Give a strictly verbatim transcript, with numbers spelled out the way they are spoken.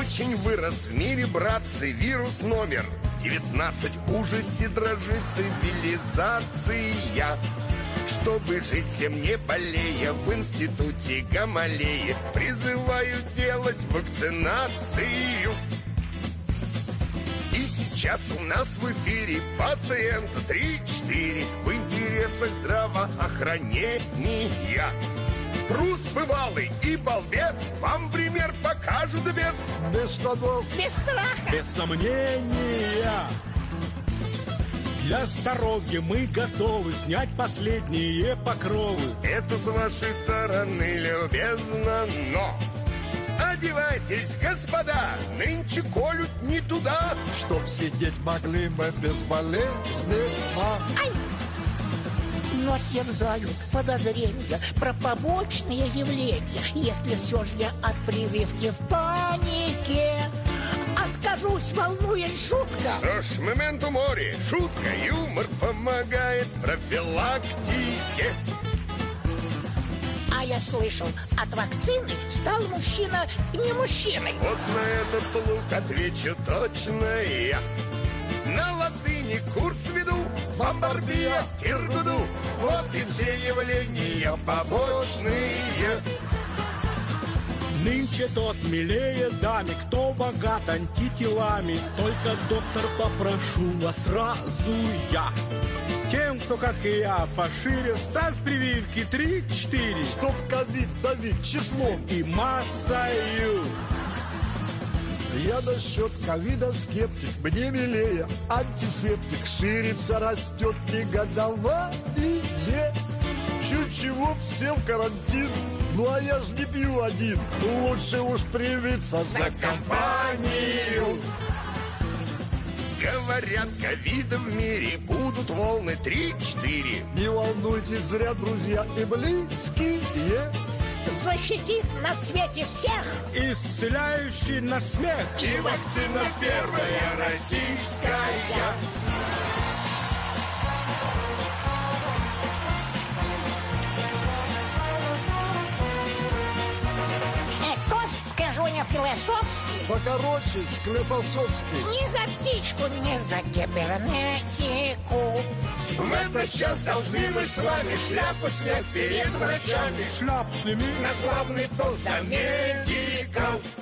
Очень вырос в мире, братцы, вирус номер девятнадцать. В ужасе дрожит цивилизация. Чтобы жить всем не болея, в институте Гамалеи призываю делать вакцинацию. И сейчас у нас в эфире пациент три-четыре в интересах здравоохранения. Трус бывалый и балбес вам пример покажут без... Без штанов. Без страха. Без сомнения. Для здоровья мы готовы снять последние покровы. Это с вашей стороны любезно, но... Одевайтесь, господа, нынче колют не туда. Чтоб сидеть могли мы безболезненно. Ай! Но терзают подозрения про побочные явления. Если все же я от прививки в панике откажусь, волнуясь жутко. Что ж, моменту море, шутка, юмор помогает профилактике. А я слышал, от вакцины стал мужчина не мужчиной. Вот на этот слух отвечу точно я. На латыни курс веду, бомбарбия, киргуду. Вот и все явления побочные. Нынче тот милее даме, кто богат антителами. Только, доктор, попрошу вас сразу я. Тем, кто, как и я, пошире, ставь прививки три-четыре. Чтоб ковид давить числом и массою. Я насчет ковида скептик, мне милее антисептик. Ширится, растет негодование. Чуть чего, все в карантин. Ну а я ж не пью один. Лучше уж привиться за компанию. Говорят, ковида в мире будут волны три-четыре. Не волнуйтесь зря, друзья и близкие. Защитит на свете всех, исцеляющий наш смех. И вакцина первая российская. Скажу я философски, покороче, склифосовский. ни за птичку, ни за кибернетику. В этот час должны мы с вами шляпу снять перед врачами. Шляпу сними. На главный тост за медиков.